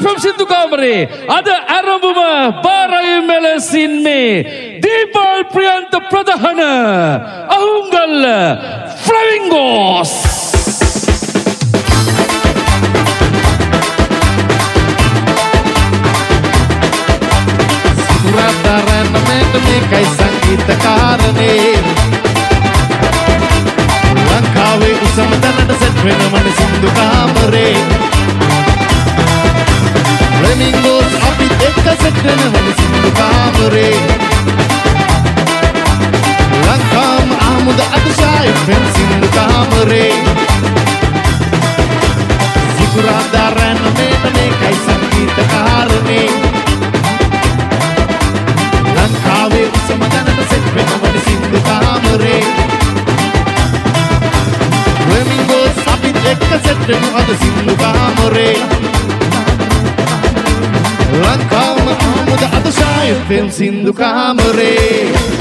FM සින්දු කාමරේ අද ආරම්භම බාරයි මෙලසින් මේ දීපල් ප්‍රියන්ත ප්‍රධාන අහුංගල්ල ෆ්ලමින්ගෝස් සිකුරාදරන් මේකයි සංගීත කාරණේ ලංකාවේ උසම තැනට සෙට් වෙනවනේ සින්දු කාමරේ ෆ්ලමින්ගෝස් අපිත් එක්ක සෙට් වෙනවනේ සින්දු කාමරේ ලංකාම ආමුද අතිශය FM සින්දු කාමරේ සිකුරාදරන් මේකයි සංගීත කාරණේ ලංකාවේ උසම තැනට සෙට් වෙනවනේ සින්දු කාමරේ ෆ්ලමින්ගෝස් අපිත් එක්ක සෙට් වෙනවනේ සින්දු කාමරේ ලංකාම ආමුද අතිශය FM සින්දු කාමරේ